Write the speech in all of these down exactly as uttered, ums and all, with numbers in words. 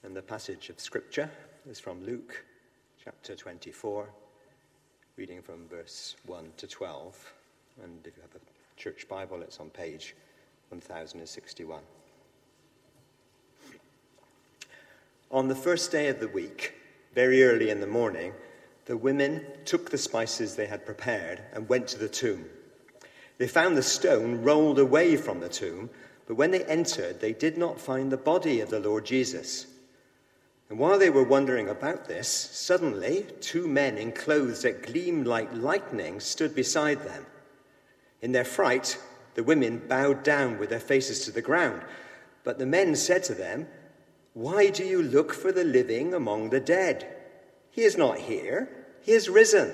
And the passage of Scripture is from Luke chapter twenty-four, reading from verse one to twelve. And if you have a church Bible, it's on page one thousand sixty-one. On the first day of the week, very early in the morning, the women took the spices they had prepared and went to the tomb. They found the stone rolled away from the tomb, but when they entered, they did not find the body of the Lord Jesus. And while they were wondering about this, suddenly two men in clothes that gleamed like lightning stood beside them. In their fright, the women bowed down with their faces to the ground. But the men said to them, "Why do you look for the living among the dead? He is not here, he is risen.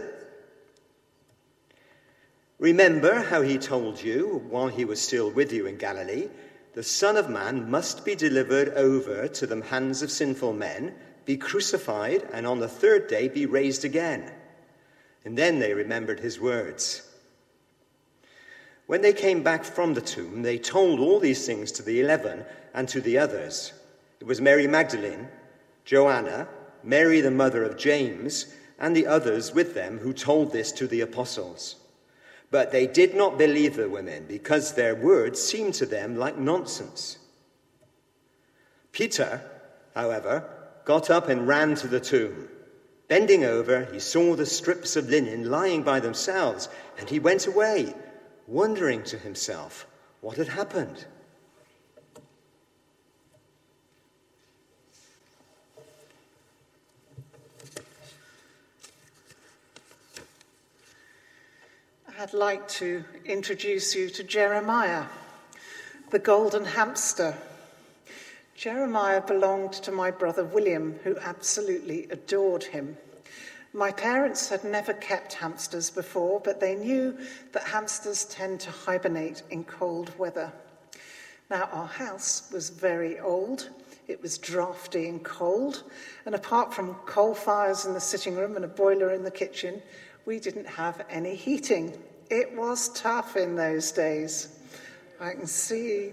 Remember how he told you while he was still with you in Galilee, the Son of Man must be delivered over to the hands of sinful men, be crucified, and on the third day be raised again." And then they remembered his words. When they came back from the tomb, they told all these things to the eleven and to the others. It was Mary Magdalene, Joanna, Mary the mother of James, and the others with them who told this to the apostles. But they did not believe the women, because their words seemed to them like nonsense. Peter, however, got up and ran to the tomb. Bending over, he saw the strips of linen lying by themselves, and he went away, wondering to himself what had happened. I'd like to introduce you to Jeremiah, the golden hamster. Jeremiah belonged to my brother William, who absolutely adored him. My parents had never kept hamsters before, but they knew that hamsters tend to hibernate in cold weather. Now, our house was very old. It was drafty and cold, and apart from coal fires in the sitting room and a boiler in the kitchen, we didn't have any heating. It was tough in those days. I can see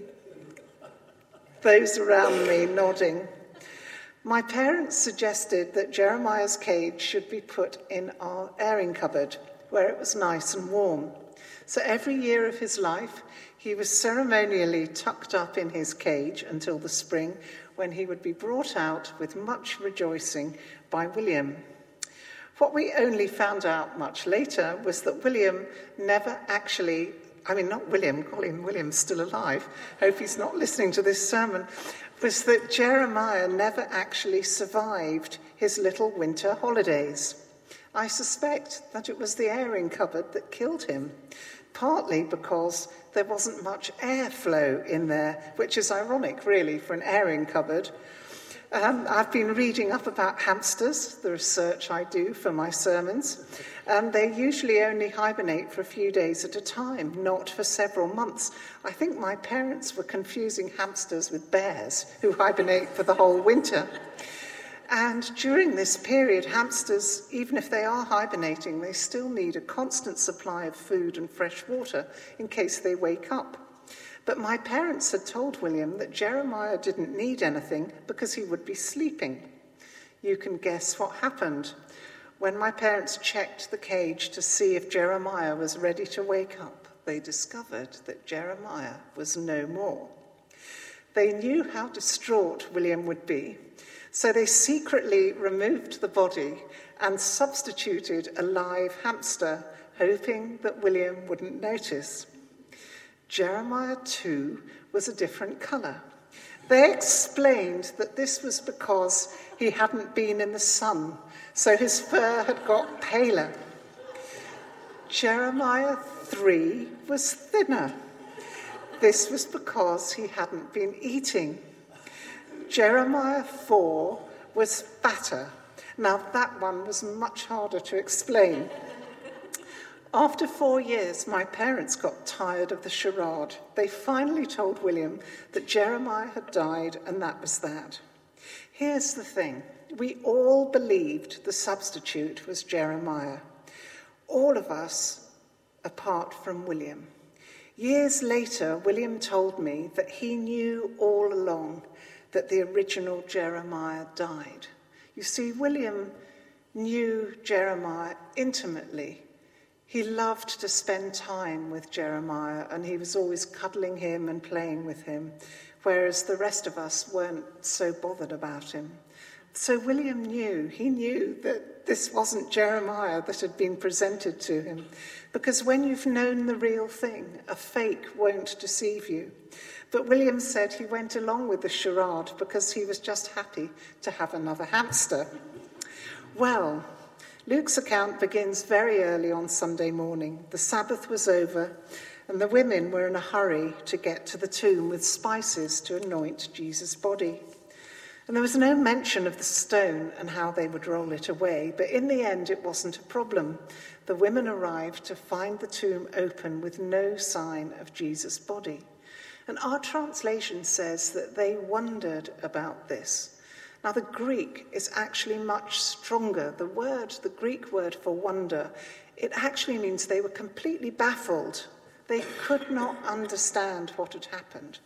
those around me nodding. My parents suggested that Jeremiah's cage should be put in our airing cupboard, where it was nice and warm. So every year of his life, he was ceremonially tucked up in his cage until the spring, when he would be brought out with much rejoicing by William. What we only found out much later was that William never actually, I mean, not William, Colin William's still alive, hope he's not listening to this sermon, was that Jeremiah never actually survived his little winter holidays. I suspect that it was the airing cupboard that killed him, partly because there wasn't much airflow in there, which is ironic, really, for an airing cupboard. Um, I've been reading up about hamsters, the research I do for my sermons, and they usually only hibernate for a few days at a time, not for several months. I think my parents were confusing hamsters with bears, who hibernate for the whole winter. And during this period, hamsters, even if they are hibernating, they still need a constant supply of food and fresh water in case they wake up. But my parents had told William that Jeremiah didn't need anything because he would be sleeping. You can guess what happened. When my parents checked the cage to see if Jeremiah was ready to wake up, they discovered that Jeremiah was no more. They knew how distraught William would be, so they secretly removed the body and substituted a live hamster, hoping that William wouldn't notice. Jeremiah, too, was a different colour. They explained that this was because he hadn't been in the sun, so his fur had got paler. Jeremiah three was thinner. This was because he hadn't been eating. Jeremiah four was fatter. Now, that one was much harder to explain. After four years, my parents got tired of the charade. They finally told William that Jeremiah had died, and that was that. Here's the thing. We all believed the substitute was Jeremiah. All of us, apart from William. Years later, William told me that he knew all along that the original Jeremiah died. You see, William knew Jeremiah intimately. He loved to spend time with Jeremiah, and he was always cuddling him and playing with him, whereas the rest of us weren't so bothered about him. So William knew, he knew that this wasn't Jeremiah that had been presented to him, because when you've known the real thing, a fake won't deceive you. But William said he went along with the charade because he was just happy to have another hamster. Well, Luke's account begins very early on Sunday morning. The Sabbath was over, and the women were in a hurry to get to the tomb with spices to anoint Jesus' body. And there was no mention of the stone and how they would roll it away, but in the end it wasn't a problem. The women arrived to find the tomb open with no sign of Jesus' body. And our translation says that they wondered about this. Now, the Greek is actually much stronger. The word, the Greek word for wonder, it actually means they were completely baffled. They could not understand what had happened.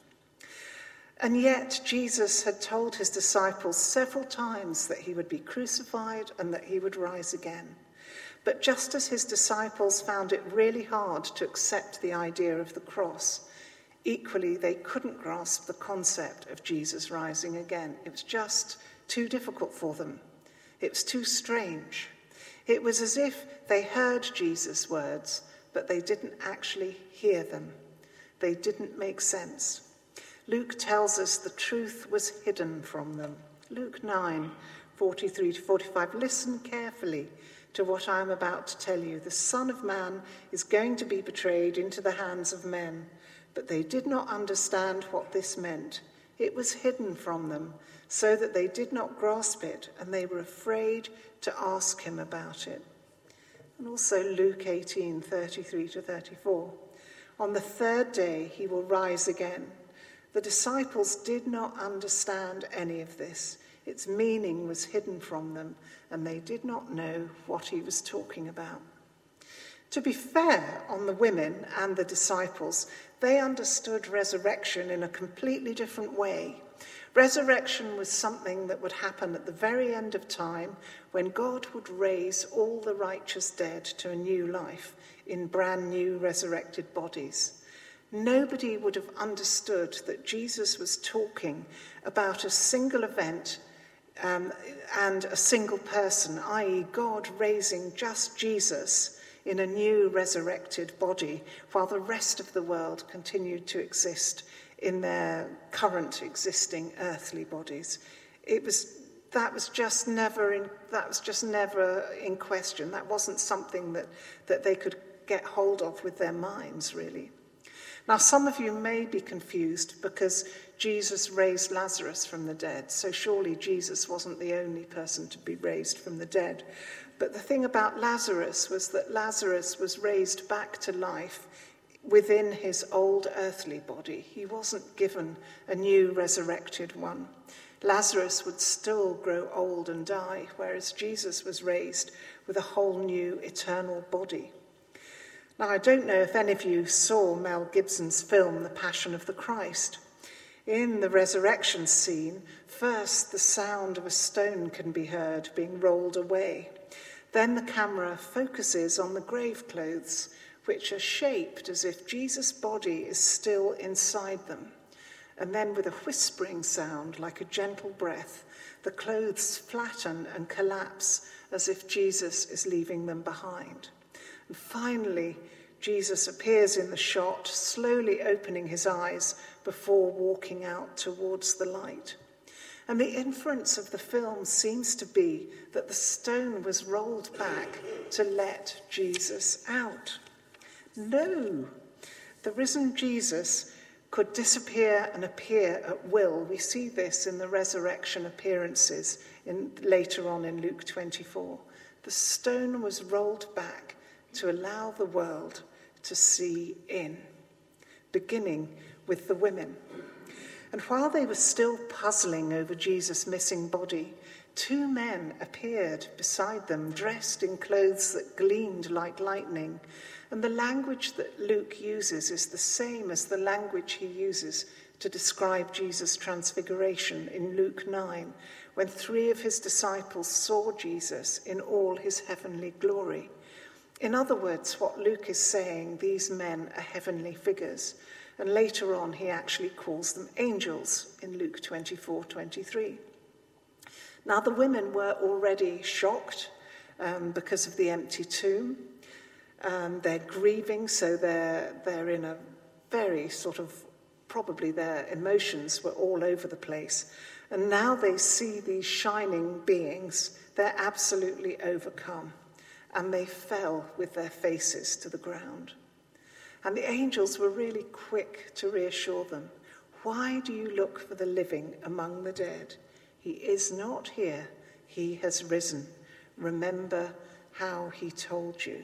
And yet, Jesus had told his disciples several times that he would be crucified and that he would rise again. But just as his disciples found it really hard to accept the idea of the cross, equally they couldn't grasp the concept of Jesus rising again. It was just too difficult for them. It was too strange. It was as if they heard Jesus' words, but they didn't actually hear them. They didn't make sense. Luke tells us the truth was hidden from them. Luke nine, forty-three to forty-five. Listen carefully to what I am about to tell you. The Son of Man is going to be betrayed into the hands of men. But they did not understand what this meant. It was hidden from them, so that they did not grasp it, and they were afraid to ask him about it. And also Luke eighteen, thirty-three to thirty-four. On the third day he will rise again. The disciples did not understand any of this. Its meaning was hidden from them, and they did not know what he was talking about. To be fair on the women and the disciples, they understood resurrection in a completely different way. Resurrection was something that would happen at the very end of time, when God would raise all the righteous dead to a new life in brand new resurrected bodies. Nobody would have understood that Jesus was talking about a single event um, and a single person, that is God raising just Jesus in a new resurrected body, while the rest of the world continued to exist in their current existing earthly bodies. It was that was just never in that was just never in question. That wasn't something that, that they could get hold of with their minds, really. Now, some of you may be confused because Jesus raised Lazarus from the dead, so surely Jesus wasn't the only person to be raised from the dead. But the thing about Lazarus was that Lazarus was raised back to life within his old earthly body. He wasn't given a new resurrected one. Lazarus would still grow old and die, whereas Jesus was raised with a whole new eternal body. Now, I don't know if any of you saw Mel Gibson's film, The Passion of the Christ. In the resurrection scene, first the sound of a stone can be heard being rolled away. Then the camera focuses on the grave clothes, which are shaped as if Jesus' body is still inside them. And then with a whispering sound, like a gentle breath, the clothes flatten and collapse as if Jesus is leaving them behind. And finally, Jesus appears in the shot, slowly opening his eyes before walking out towards the light. And the inference of the film seems to be that the stone was rolled back to let Jesus out. No, the risen Jesus could disappear and appear at will. We see this in the resurrection appearances in, later on in Luke twenty-four. The stone was rolled back to allow the world to see in, beginning with the women. And while they were still puzzling over Jesus' missing body, two men appeared beside them, dressed in clothes that gleamed like lightning. And the language that Luke uses is the same as the language he uses to describe Jesus' transfiguration in Luke nine, when three of his disciples saw Jesus in all his heavenly glory. In other words, what Luke is saying, these men are heavenly figures. And later on, he actually calls them angels in Luke twenty-four twenty-three. Now, the women were already shocked um, because of the empty tomb. Um, they're grieving, so they're, they're in a very sort of, probably their emotions were all over the place. And now they see these shining beings. They're absolutely overcome. And they fell with their faces to the ground. And the angels were really quick to reassure them. Why do you look for the living among the dead? He is not here. He has risen. Remember how he told you.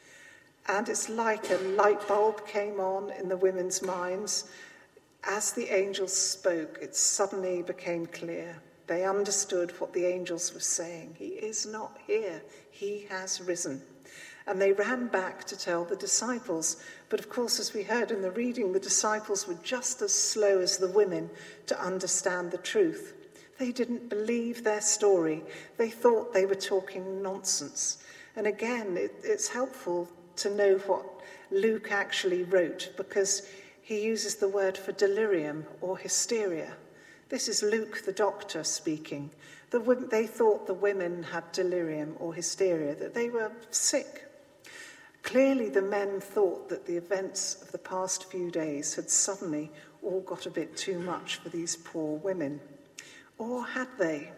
And it's like a light bulb came on in the women's minds. As the angels spoke, it suddenly became clear. They understood what the angels were saying. He is not here. He has risen. And they ran back to tell the disciples. But of course, as we heard in the reading, the disciples were just as slow as the women to understand the truth. They didn't believe their story. They thought they were talking nonsense. And again, it, it's helpful to know what Luke actually wrote, because he uses the word for delirium or hysteria. This is Luke, the doctor, speaking. The, they thought the women had delirium or hysteria, that they were sick. Clearly, the men thought that the events of the past few days had suddenly all got a bit too much for these poor women. Or had they?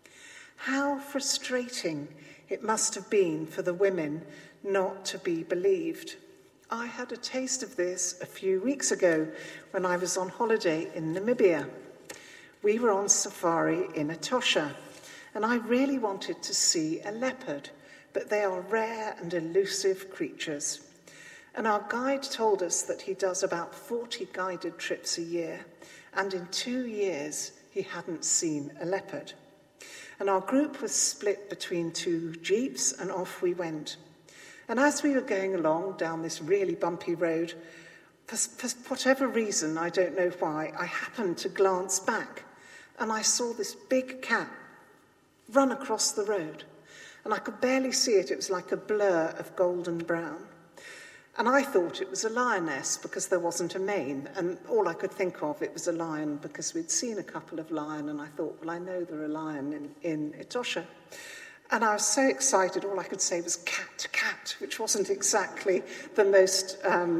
How frustrating it must have been for the women not to be believed. I had a taste of this a few weeks ago when I was on holiday in Namibia. We were on safari in Etosha, and I really wanted to see a leopard, but they are rare and elusive creatures. And our guide told us that he does about forty guided trips a year, and in two years he hadn't seen a leopard. And our group was split between two jeeps, and off we went. And as we were going along down this really bumpy road, for, for whatever reason, I don't know why, I happened to glance back, and I saw this big cat run across the road. And I could barely see it. It was like a blur of golden brown. And I thought it was a lioness because there wasn't a mane. And all I could think of, it was a lion because we'd seen a couple of lion. And I thought, well, I know there are lion in, in Etosha. And I was so excited, all I could say was cat, cat, which wasn't exactly the most um,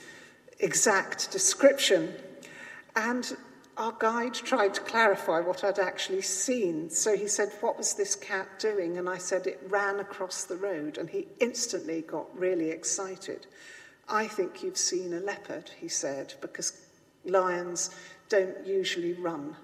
exact description. And our guide tried to clarify what I'd actually seen. So he said, what was this cat doing? And I said, it ran across the road. And he instantly got really excited. I think you've seen a leopard, he said, because lions don't usually run.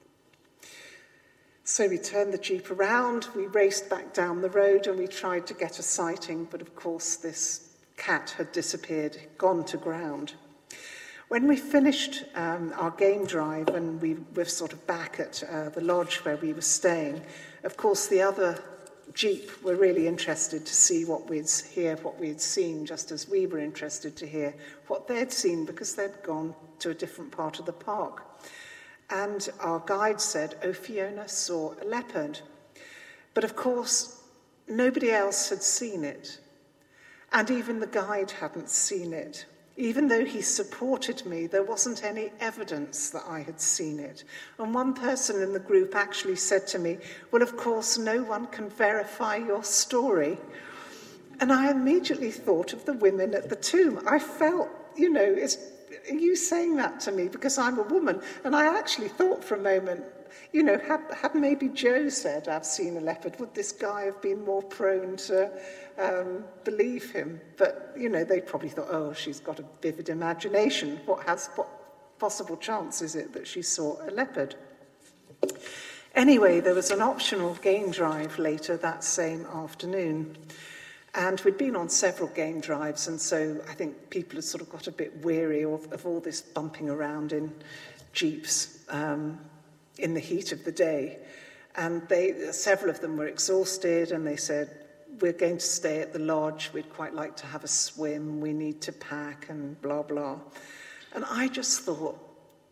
So we turned the jeep around, we raced back down the road, and we tried to get a sighting. But of course, this cat had disappeared, gone to ground. When we finished um, our game drive and we were sort of back at uh, the lodge where we were staying, of course the other jeep were really interested to see what we'd hear, what we had seen, just as we were interested to hear what they'd seen, because they'd gone to a different part of the park. And our guide said, oh, Fiona saw a leopard. But of course, nobody else had seen it. And even the guide hadn't seen it. Even though he supported me, there wasn't any evidence that I had seen it. And one person in the group actually said to me, well, of course, no one can verify your story. And I immediately thought of the women at the tomb. I felt, you know, is, are you saying that to me because I'm a woman? And I actually thought for a moment, you know, had, had maybe Joe said, I've seen a leopard, would this guy have been more prone to um, believe him? But, you know, they probably thought, oh, she's got a vivid imagination. What has what possible chance is it that she saw a leopard? Anyway, there was an optional game drive later that same afternoon. And we'd been on several game drives, and so I think people had sort of got a bit weary of, of all this bumping around in jeeps um, in the heat of the day. And they, several of them were exhausted, and they said, we're going to stay at the lodge, we'd quite like to have a swim, we need to pack, and blah, blah. And I just thought,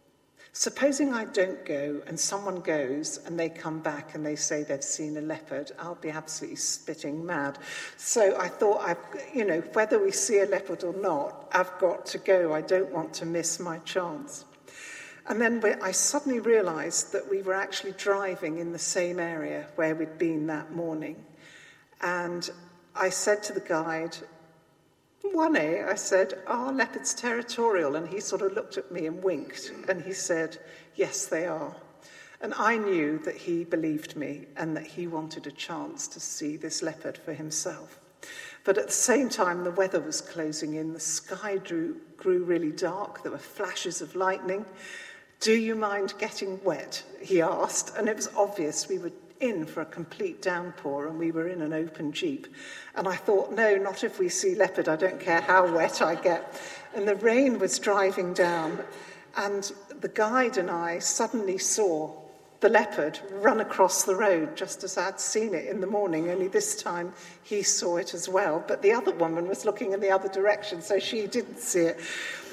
Supposing I don't go and someone goes and they come back and they say they've seen a leopard, I'll be absolutely spitting mad. So I thought, I've, you know, whether we see a leopard or not, I've got to go. I don't want to miss my chance. And then I suddenly realised that we were actually driving in the same area where we'd been that morning. And I said to the guide, one A, I said, are leopards territorial? And he sort of looked at me and winked, and he said, yes, they are. And I knew that he believed me and that he wanted a chance to see this leopard for himself. But at the same time, the weather was closing in. The sky drew, grew really dark. There were flashes of lightning. Do you mind getting wet? He asked. And it was obvious we were in for a complete downpour, and we were in an open Jeep. And I thought, no, not if we see leopard. I don't care how wet I get. And the rain was driving down, and the guide and I suddenly saw the leopard run across the road just as I'd seen it in the morning, only this time he saw it as well. But the other woman was looking in the other direction, so she didn't see it.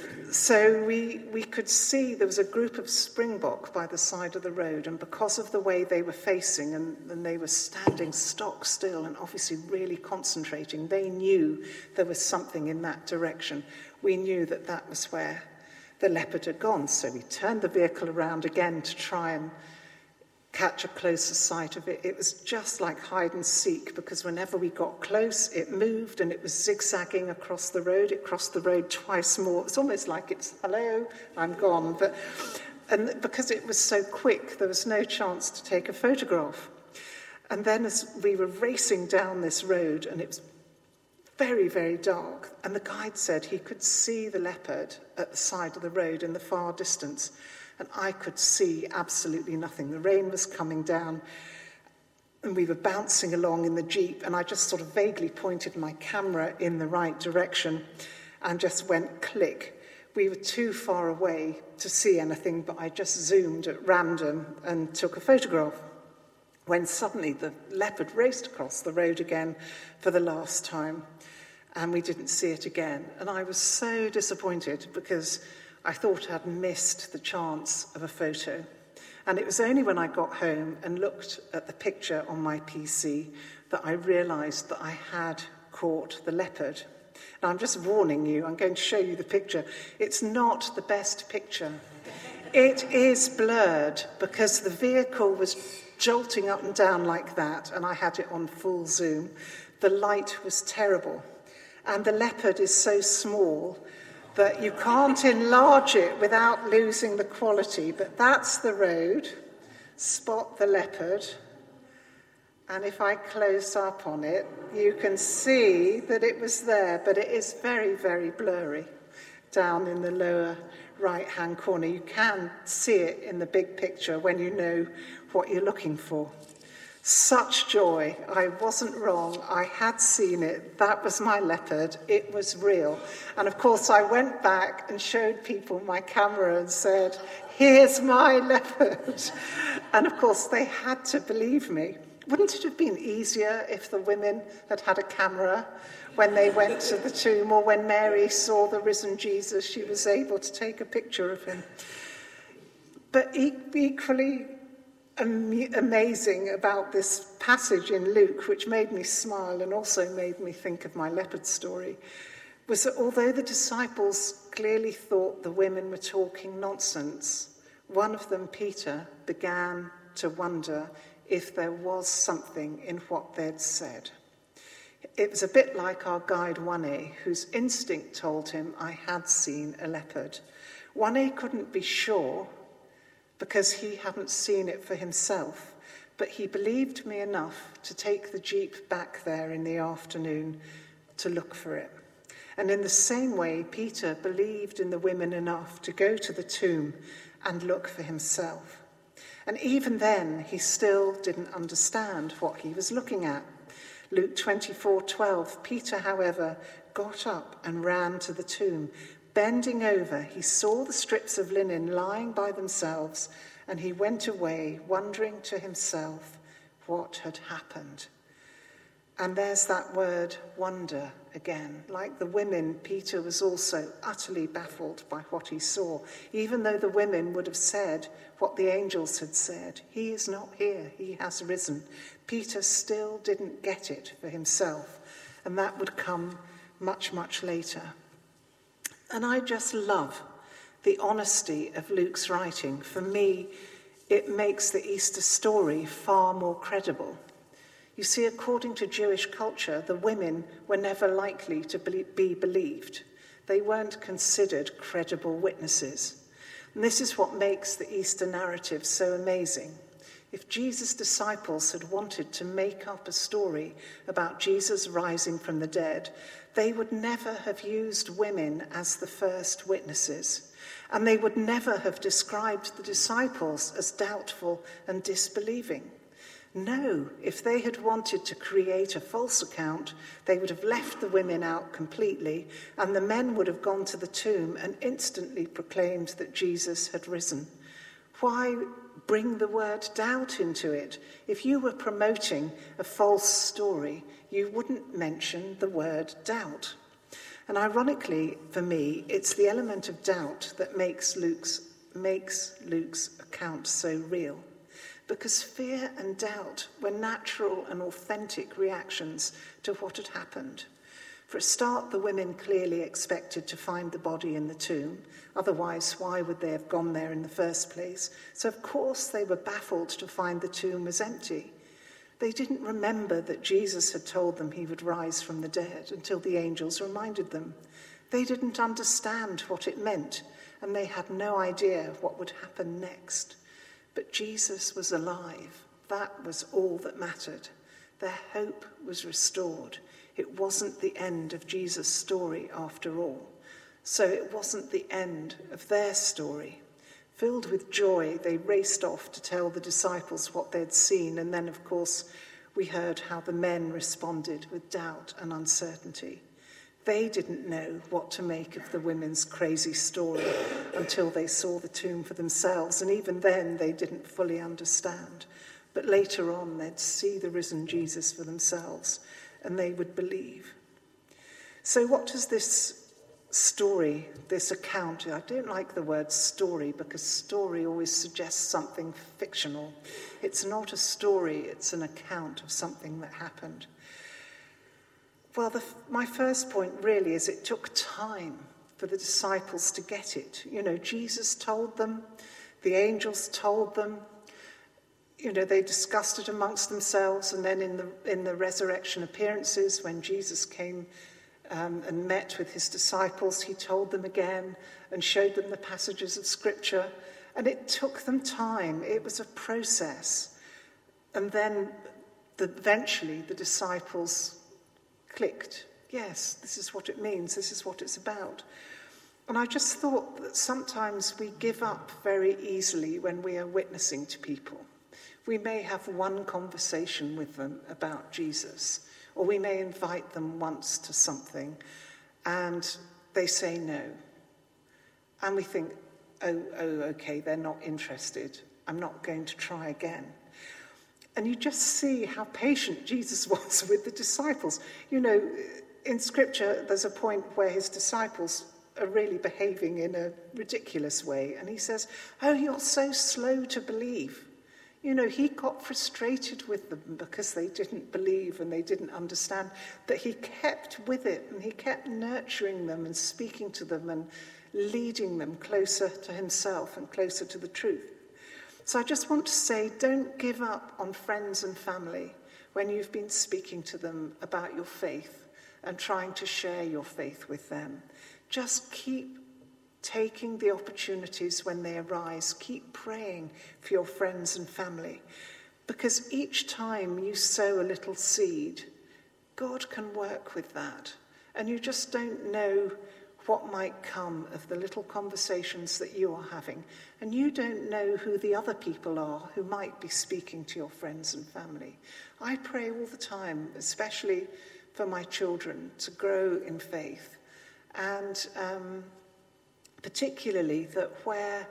So we, we could see there was a group of springbok by the side of the road, and because of the way they were facing, and, and they were standing stock still and obviously really concentrating, they knew there was something in that direction. We knew that that was where the leopard had gone. So we turned the vehicle around again to try and catch a closer sight of it. It was just like hide and seek, because whenever we got close, it moved and it was zigzagging across the road. It crossed the road twice more. It's almost like it's, hello, I'm gone. But and because it was so quick, there was no chance to take a photograph. And then as we were racing down this road, and it was very, very dark, and the guide said he could see the leopard at the side of the road in the far distance. And I could see absolutely nothing. The rain was coming down, and we were bouncing along in the Jeep, and I just sort of vaguely pointed my camera in the right direction and just went click. We were too far away to see anything, but I just zoomed at random and took a photograph, when suddenly the leopard raced across the road again for the last time, and we didn't see it again. And I was so disappointed, because I thought I'd missed the chance of a photo. And it was only when I got home and looked at the picture on my P C that I realised that I had caught the leopard. Now, I'm just warning you, I'm going to show you the picture. It's not the best picture. It is blurred because the vehicle was jolting up and down like that, and I had it on full zoom. The light was terrible. And the leopard is so small that you can't enlarge it without losing the quality. But that's the road. Spot the leopard. And if I close up on it, you can see that it was there, but it is very, very blurry down in the lower right-hand corner. You can see it in the big picture when you know what you're looking for. Such joy. I wasn't wrong. I had seen it. That was my leopard. It was real. And of course, I went back and showed people my camera and said, here's my leopard. And of course, they had to believe me. Wouldn't it have been easier if the women had had a camera when they went to the tomb, or when Mary saw the risen Jesus, she was able to take a picture of him? But equally amazing about this passage in Luke, which made me smile and also made me think of my leopard story, was that although the disciples clearly thought the women were talking nonsense, one of them, Peter, began to wonder if there was something in what they'd said. It was a bit like our guide one A, whose instinct told him I had seen a leopard. one A couldn't be sure, because he hadn't seen it for himself, but he believed me enough to take the Jeep back there in the afternoon to look for it. And in the same way, Peter believed in the women enough to go to the tomb and look for himself. And even then, he still didn't understand what he was looking at. Luke twenty-four twelve, Peter, however, got up and ran to the tomb. Bending over, he saw the strips of linen lying by themselves, and he went away, wondering to himself what had happened. And there's that word wonder again. Like the women, Peter was also utterly baffled by what he saw. Even though the women would have said what the angels had said, he is not here, he has risen. Peter still didn't get it for himself, and that would come much, much later. And I just love the honesty of Luke's writing. For me, it makes the Easter story far more credible. You see, according to Jewish culture, the women were never likely to be believed. They weren't considered credible witnesses. And this is what makes the Easter narrative so amazing. If Jesus' disciples had wanted to make up a story about Jesus rising from the dead, they would never have used women as the first witnesses. And they would never have described the disciples as doubtful and disbelieving. No, if they had wanted to create a false account, they would have left the women out completely, and the men would have gone to the tomb and instantly proclaimed that Jesus had risen. Why bring the word doubt into it? If you were promoting a false story, you wouldn't mention the word doubt. And ironically, for me, it's the element of doubt that makes Luke's, makes Luke's account so real. Because fear and doubt were natural and authentic reactions to what had happened. For a start, the women clearly expected to find the body in the tomb. Otherwise, why would they have gone there in the first place? So, of course, they were baffled to find the tomb was empty. They didn't remember that Jesus had told them he would rise from the dead until the angels reminded them. They didn't understand what it meant, and they had no idea what would happen next. But Jesus was alive. That was all that mattered. Their hope was restored. It wasn't the end of Jesus' story after all. So it wasn't the end of their story. Filled with joy, they raced off to tell the disciples what they'd seen. And then, of course, we heard how the men responded with doubt and uncertainty. They didn't know what to make of the women's crazy story until they saw the tomb for themselves, and even then they didn't fully understand. But later on they'd see the risen Jesus for themselves, and they would believe. So what does this story, this account, I don't like the word story because story always suggests something fictional. It's not a story, it's an account of something that happened. Well, the, my first point really is it took time for the disciples to get it. You know, Jesus told them, the angels told them, you know, they discussed it amongst themselves, and then in the in the resurrection appearances, when Jesus came um, and met with his disciples, he told them again and showed them the passages of Scripture, and it took them time. It was a process. And then the, eventually the disciples clicked. Yes, this is what it means. This is what it's about. And I just thought that sometimes we give up very easily when we are witnessing to people. We may have one conversation with them about Jesus, or we may invite them once to something, and they say no. And we think, oh, oh, okay, they're not interested. I'm not going to try again. And you just see how patient Jesus was with the disciples. You know, in Scripture, there's a point where his disciples are really behaving in a ridiculous way. And he says, oh, you're so slow to believe. You know, he got frustrated with them because they didn't believe and they didn't understand. But he kept with it, and he kept nurturing them and speaking to them and leading them closer to himself and closer to the truth. So I just want to say, don't give up on friends and family when you've been speaking to them about your faith and trying to share your faith with them. Just keep taking the opportunities when they arise. Keep praying for your friends and family, because each time you sow a little seed, God can work with that. And you just don't know what might come of the little conversations that you are having. And you don't know who the other people are who might be speaking to your friends and family. I pray all the time, especially for my children, to grow in faith. And um, particularly that where,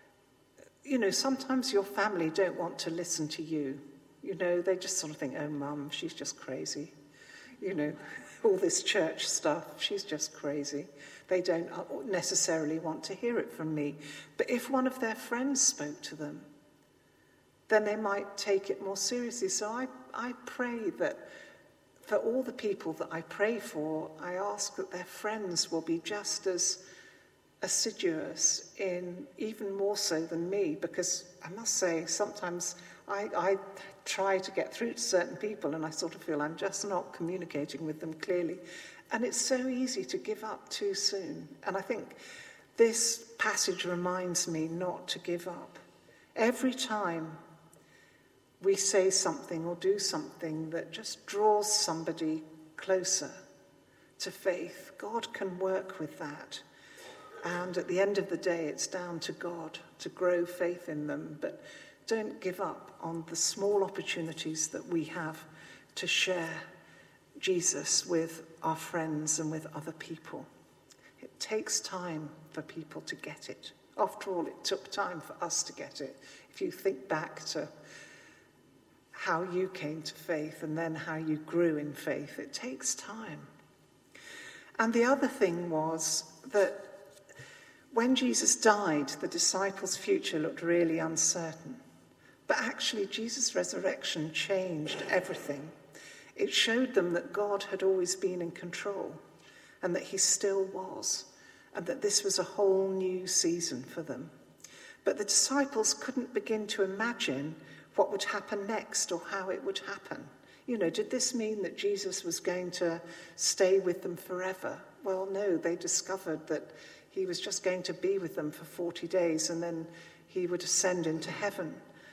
you know, sometimes your family don't want to listen to you. You know, they just sort of think, oh, mum, she's just crazy. you know, all this church stuff. She's just crazy. They don't necessarily want to hear it from me. But if one of their friends spoke to them, then they might take it more seriously. So I, I pray that for all the people that I pray for, I ask that their friends will be just as assiduous, in even more so than me, because I must say sometimes I, I try to get through to certain people and I sort of feel I'm just not communicating with them clearly. And it's so easy to give up too soon. And I think this passage reminds me not to give up. Every time we say something or do something that just draws somebody closer to faith, God can work with that. And at the end of the day, it's down to God to grow faith in them. But don't give up on the small opportunities that we have to share Jesus with our friends and with other people. It takes time for people to get it. After all, it took time for us to get it. If you think back to how you came to faith and then how you grew in faith, it takes time. And the other thing was that when Jesus died, the disciples' future looked really uncertain. But actually, Jesus' resurrection changed everything. It showed them that God had always been in control and that he still was, and that this was a whole new season for them. But the disciples couldn't begin to imagine what would happen next or how it would happen. You know, did this mean that Jesus was going to stay with them forever? Well, no, they discovered that he was just going to be with them for forty days and then he would ascend into heaven.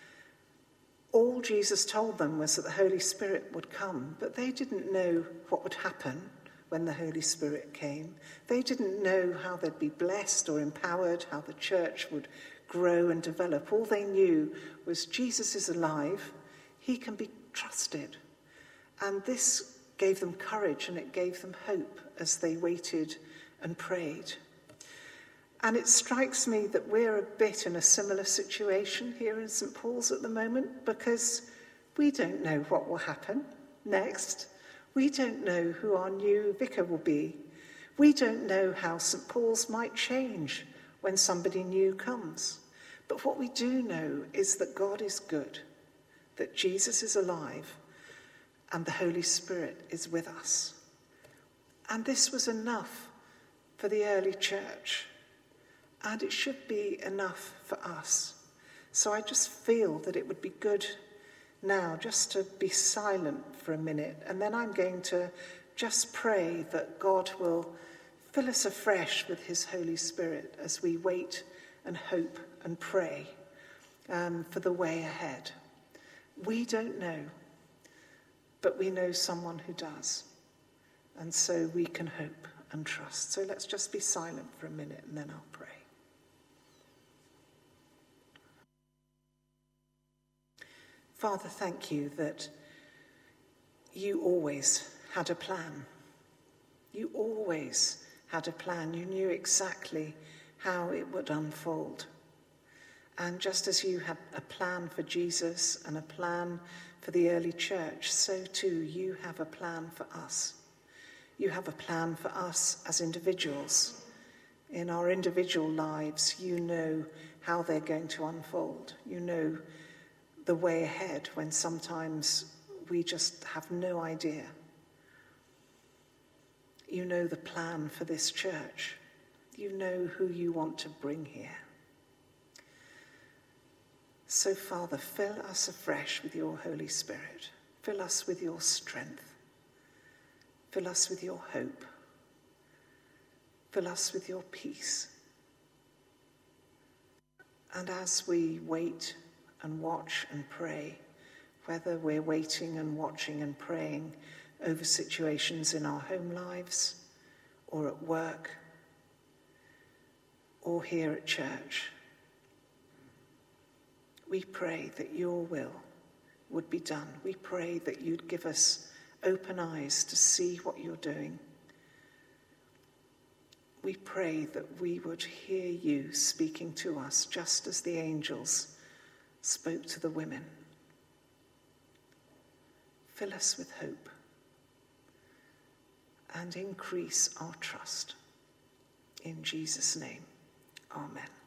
All Jesus told them was that the Holy Spirit would come, but they didn't know what would happen when the Holy Spirit came. They didn't know how they'd be blessed or empowered, how the church would grow and develop. All they knew was Jesus is alive, he can be trusted. And this gave them courage and it gave them hope as they waited and prayed. And it strikes me that we're a bit in a similar situation here in Saint Paul's at the moment, because we don't know what will happen next. We don't know who our new vicar will be. We don't know how Saint Paul's might change when somebody new comes. But what we do know is that God is good, that Jesus is alive, and the Holy Spirit is with us. And this was enough for the early church. And it should be enough for us. So I just feel that it would be good now just to be silent for a minute. And then I'm going to just pray that God will fill us afresh with his Holy Spirit as we wait and hope and pray um, for the way ahead. We don't know, but we know someone who does. And so we can hope and trust. So let's just be silent for a minute and then I'll pray. Father, thank you that you always had a plan. You always had a plan. You knew exactly how it would unfold. And just as you had a plan for Jesus and a plan for the early church, so too you have a plan for us. You have a plan for us as individuals. In our individual lives, you know how they're going to unfold. You know the way ahead when sometimes we just have no idea. You know the plan for this church. You know who you want to bring here. So, Father, fill us afresh with your Holy Spirit. Fill us with your strength. Fill us with your hope. Fill us with your peace. And as we wait and watch and pray, whether we're waiting and watching and praying over situations in our home lives or at work or here at church, we pray that your will would be done. We pray that you'd give us open eyes to see what you're doing. We pray that we would hear you speaking to us just as the angels spoke to the women. Fill us with hope. and increase our trust. In Jesus' name, amen.